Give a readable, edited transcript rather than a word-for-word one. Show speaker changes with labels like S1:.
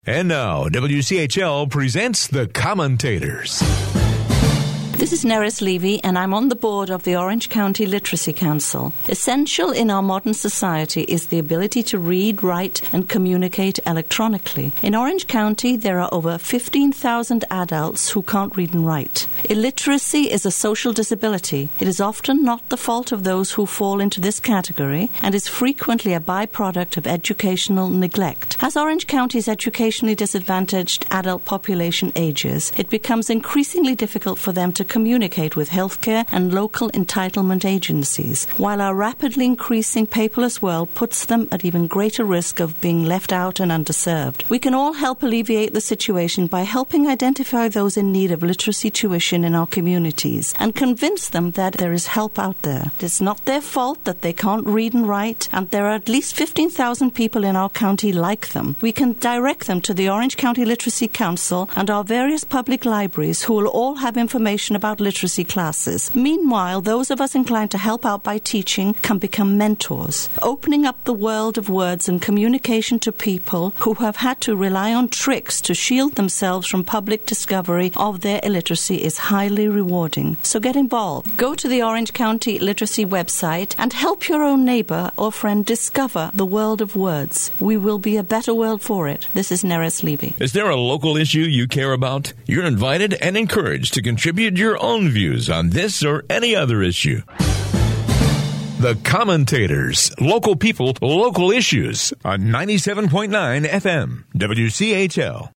S1: And now, WCHL presents The Commentators.
S2: This is Neris Levy, and I'm on the board of the Orange County Literacy Council. Essential in our modern society is the ability to read, write, and communicate electronically. In Orange County, there are over 15,000 adults who can't read and write. Illiteracy is a social disability. It is often not the fault of those who fall into this category and is frequently a byproduct of educational neglect. As Orange County's educationally disadvantaged adult population ages, it becomes increasingly difficult for them to communicate with healthcare and local entitlement agencies, while our rapidly increasing paperless world puts them at even greater risk of being left out and underserved. We can all help alleviate the situation by helping identify those in need of literacy tuition in our communities and convince them that there is help out there. It's not their fault that they can't read and write, and there are at least 15,000 people in our county like them. We can direct them to the Orange County Literacy Council and our various public libraries, who will all have information about literacy classes. Meanwhile, those of us inclined to help out by teaching can become mentors, opening up the world of words and communication to people who have had to rely on tricks to shield themselves from public discovery of their illiteracy is highly rewarding. So get involved. Go to the Orange County Literacy website and help your own neighbor or friend discover the world of words. We will be a better world for it. This is Neris Levy.
S1: Is there a local issue you care about? You're invited and encouraged to contribute your own views on this or any other issue. The Commentators. Local people, local issues on 97.9 FM, WCHL.